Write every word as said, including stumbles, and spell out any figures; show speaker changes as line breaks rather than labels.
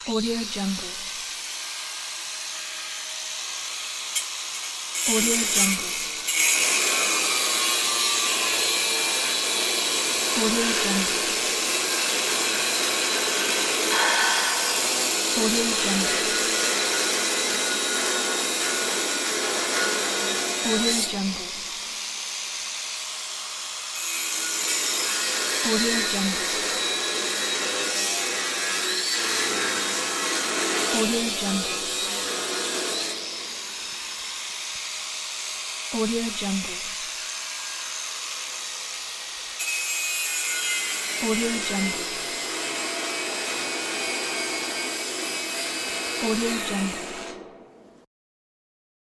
Audio Jungle. Audio Jungle. Audio Jungle. Audio Jungle. Audio Jungle. Audio Jungle. Audio Jungle. Audio Jungle. Audio Jungle. Audio Jungle.